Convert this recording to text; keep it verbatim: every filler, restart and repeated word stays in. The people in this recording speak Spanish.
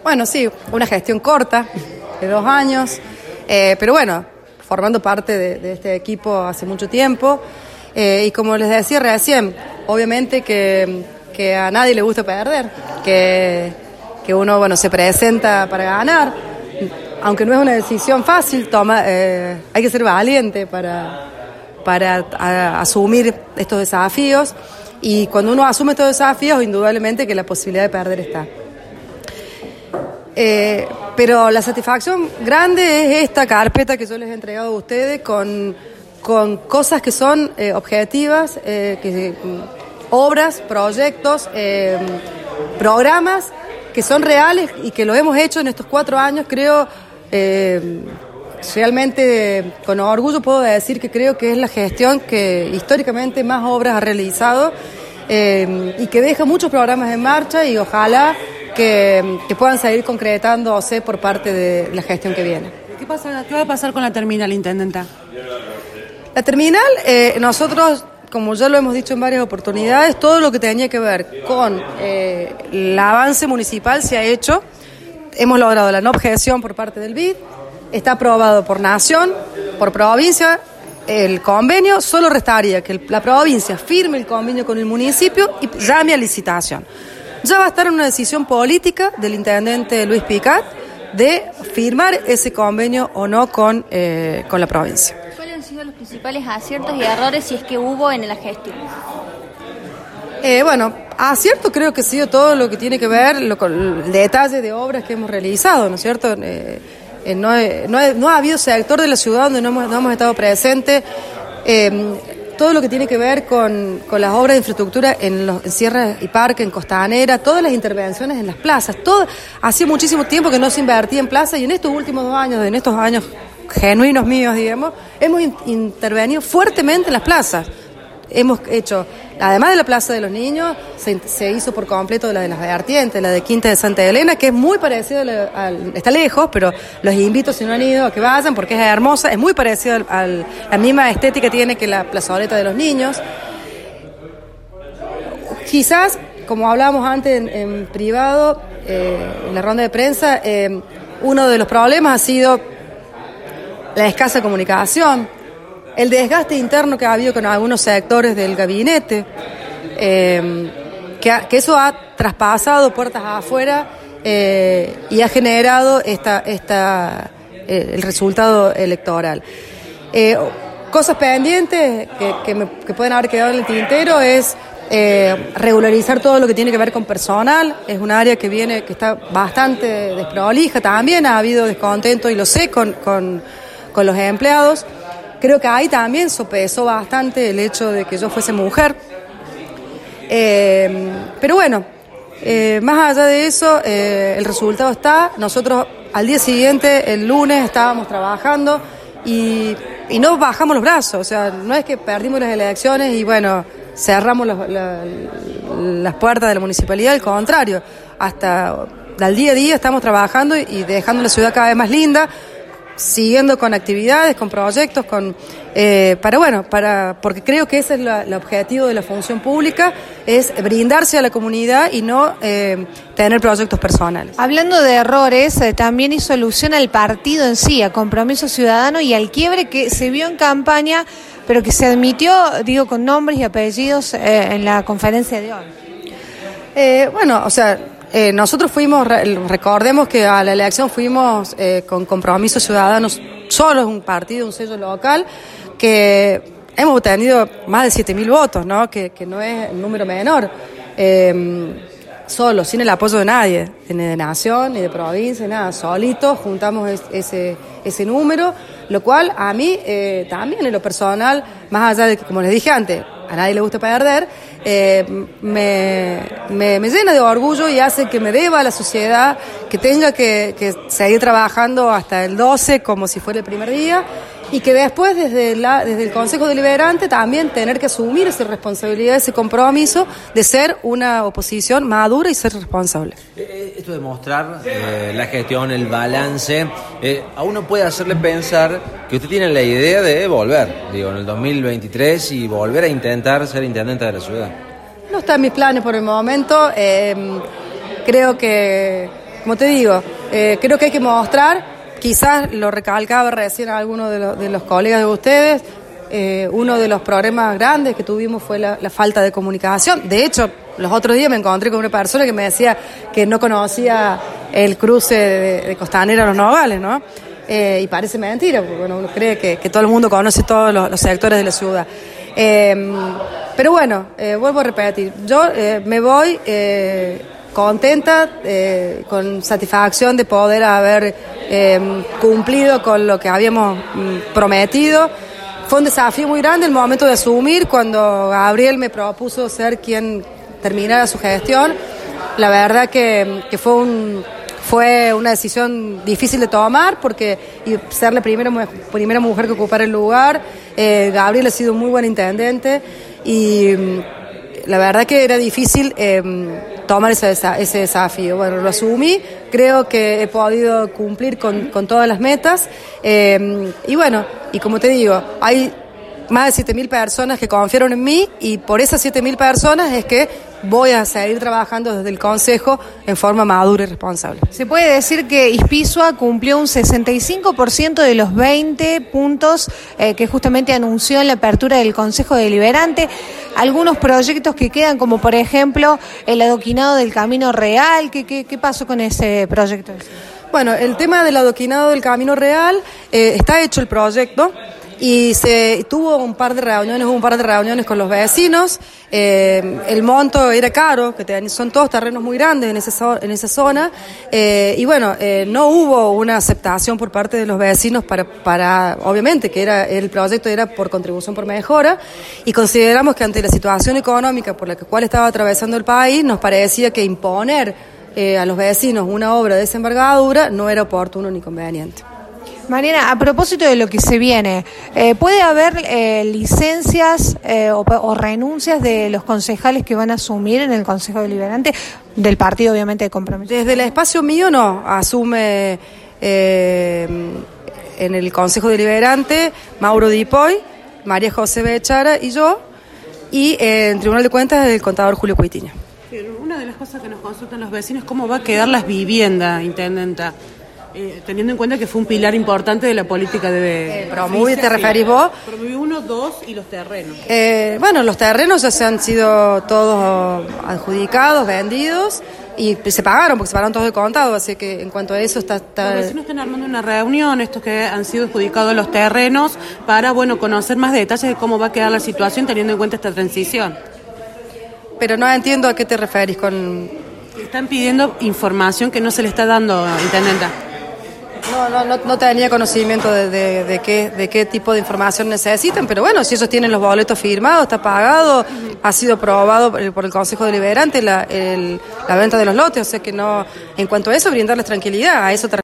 Bueno, sí, una gestión corta, de dos años, eh, pero bueno, formando parte de, de este equipo hace mucho tiempo. Eh, y como les decía recién, obviamente que, que a nadie le gusta perder, que, que uno, bueno, se presenta para ganar, aunque no es una decisión fácil, toma, eh, hay que ser valiente para, para a, asumir estos desafíos, y cuando uno asume estos desafíos, indudablemente que la posibilidad de perder está. Eh, pero la satisfacción grande es esta carpeta que yo les he entregado a ustedes con, con cosas que son eh, objetivas, eh, que, obras, proyectos, eh, programas que son reales y que lo hemos hecho en estos cuatro años. Creo, eh, realmente con orgullo puedo decir que creo que es la gestión que históricamente más obras ha realizado, eh, y que deja muchos programas en marcha, y ojalá Que, que puedan seguir concretándose por parte de la gestión que viene. ¿Qué pasa, qué va a pasar con la terminal, intendenta? La terminal, eh, nosotros, como ya lo hemos dicho en varias oportunidades, todo lo que tenía que ver con eh, el avance municipal se ha hecho. Hemos logrado la no objeción por parte del B I D, está aprobado por Nación, por provincia, el convenio. Solo restaría que el, la provincia firme el convenio con el municipio y llame a licitación. Ya va a estar en una decisión política del intendente Luis Picat de firmar ese convenio o no con, eh, con la provincia. ¿Cuáles han sido los principales aciertos y errores, si es que hubo, en la gestión? Eh, bueno, acierto creo que ha sido todo lo que tiene que ver lo, con el detalle de obras que hemos realizado, ¿no es cierto? Eh, eh, no, he, no, he, no ha habido sector de la ciudad donde no hemos, no hemos estado presentes. Eh, todo lo que tiene que ver con, con las obras de infraestructura en, los, en Sierra y Parque, en Costanera, todas las intervenciones en las plazas. Todo, hacía muchísimo tiempo que no se invertía en plazas, y en estos últimos dos años, en estos años genuinos míos, digamos, hemos in, intervenido fuertemente en las plazas. Hemos hecho, además de la Plaza de los Niños, se, se hizo por completo la de las vertientes, la de Quinta de Santa Elena, que es muy parecida a la, al, está lejos, pero los invito, si no han ido, a que vayan, porque es hermosa, es muy parecida al, al, la misma estética tiene que la plazoleta de los niños. Quizás, como hablábamos antes en, en privado, eh, en la ronda de prensa, eh, uno de los problemas ha sido la escasa comunicación, el desgaste interno que ha habido con algunos sectores del gabinete, eh, que, ha, que eso ha traspasado puertas afuera, eh, y ha generado esta, esta, eh, el resultado electoral. Eh, cosas pendientes que, que, me, que pueden haber quedado en el tintero es eh, regularizar todo lo que tiene que ver con personal. Es un área que viene, que está bastante desprolija. También ha habido descontento, y lo sé, con, con, con los empleados. Creo que ahí también sopesó bastante el hecho de que yo fuese mujer. Eh, pero bueno, eh, más allá de eso, eh, el resultado está. Nosotros al día siguiente, el lunes, estábamos trabajando y, y no bajamos los brazos. O sea, no es que perdimos las elecciones y bueno, cerramos la, la, las puertas de la municipalidad, al contrario. Hasta al día a día estamos trabajando y dejando la ciudad cada vez más linda, siguiendo con actividades, con proyectos, con eh, para bueno, para porque creo que ese es la, el objetivo de la función pública, es brindarse a la comunidad y no eh, tener proyectos personales. Hablando de errores, eh, también hizo alusión al partido en sí, a Compromiso Ciudadano y al quiebre que se vio en campaña, pero que se admitió, digo, con nombres y apellidos eh, en la conferencia de hoy. Eh, bueno, o sea, Eh, nosotros fuimos, recordemos que a la elección fuimos eh, con Compromiso Ciudadanos, solo es un partido, un sello local, que hemos obtenido más de siete mil votos, ¿no? Que, que no es un número menor. Eh, solo, sin el apoyo de nadie, ni de nación, ni de provincia, nada, solitos juntamos es, ese, ese número, lo cual a mí eh, también en lo personal, más allá de que, como les dije antes, a nadie le gusta perder, eh, me, me, me llena de orgullo y hace que me deba a la sociedad, que tenga que, que seguir trabajando hasta el doce como si fuera el primer día, y que después desde, la, desde el Consejo Deliberante también tener que asumir esa responsabilidad, ese compromiso de ser una oposición madura y ser responsable. Eh, esto de mostrar eh, la gestión, el balance, eh, a uno puede hacerle pensar que usted tiene la idea de volver, digo, en el dos mil veintitrés y volver a intentar ser intendente de la ciudad. No está en mis planes por el momento. Eh, creo que como te digo, eh, creo que hay que mostrar, quizás lo recalcaba recién a alguno de, lo, de los colegas de ustedes, eh, uno de los problemas grandes que tuvimos fue la, la falta de comunicación. De hecho, los otros días me encontré con una persona que me decía que no conocía el cruce de, de Costanera a Los Nogales, ¿no? Eh, y parece mentira, porque bueno, uno cree que, que todo el mundo conoce todos los, los sectores de la ciudad. Eh, pero bueno, eh, vuelvo a repetir, yo eh, me voy eh, contenta, eh, con satisfacción de poder haber eh, cumplido con lo que habíamos mm, prometido. Fue un desafío muy grande el momento de asumir, cuando Gabriel me propuso ser quien terminara su gestión. La verdad que, que fue un... Fue una decisión difícil de tomar porque ser la primera, primera mujer que ocupara el lugar. Eh, Gabriel ha sido un muy buen intendente y la verdad que era difícil eh, tomar ese, ese desafío. Bueno, lo asumí, creo que he podido cumplir con, con todas las metas eh, y bueno, y como te digo, hay más de siete mil personas que confiaron en mí y por esas siete mil personas es que voy a seguir trabajando desde el Consejo en forma madura y responsable. Se puede decir que Ispizua cumplió un sesenta y cinco por ciento de los veinte puntos eh, que justamente anunció en la apertura del Consejo Deliberante. Algunos proyectos que quedan, como por ejemplo el adoquinado del Camino Real. ¿Qué, qué, qué pasó con ese proyecto? Bueno, el tema del adoquinado del Camino Real, eh, está hecho el proyecto. Y se tuvo un par de reuniones, hubo un par de reuniones con los vecinos. Eh, el monto era caro, que te, son todos terrenos muy grandes en, ese, en esa zona. Eh, y bueno, eh, no hubo una aceptación por parte de los vecinos para, para obviamente, que era el proyecto era por contribución por mejora. Y consideramos que ante la situación económica por la cual estaba atravesando el país, nos parecía que imponer eh, a los vecinos una obra de esa envergadura no era oportuno ni conveniente. Mariana, a propósito de lo que se viene, eh, ¿puede haber eh, licencias eh, o, o renuncias de los concejales que van a asumir en el Consejo Deliberante del partido, obviamente, de Compromiso? Desde el espacio mío no, asume eh, en el Consejo Deliberante Mauro Dipoy, María José Bechara y yo, y eh, en Tribunal de Cuentas el contador Julio Cuitiño. Una de las cosas que nos consultan los vecinos es cómo va a quedar las viviendas, intendenta. Eh, teniendo en cuenta que fue un pilar importante de la política de... Eh, Promuvi, ¿te referís vos? Promuvi uno, dos y los terrenos. Eh, bueno, los terrenos ya se han sido todos adjudicados, vendidos y se pagaron, porque se pagaron todos de contado, así que en cuanto a eso está... está... Los vecinos están armando una reunión, estos que han sido adjudicados los terrenos, para, bueno, conocer más detalles de cómo va a quedar la situación teniendo en cuenta esta transición. Pero no entiendo a qué te referís con... Están pidiendo información que no se le está dando, intendenta. No, no, no, no tenía conocimiento de, de, de, qué, de qué tipo de información necesitan, pero bueno, si ellos tienen los boletos firmados, está pagado, uh-huh. Ha sido aprobado por el, por el Consejo Deliberante la, el, la venta de los lotes, o sea que no, en cuanto a eso, brindarles tranquilidad, a eso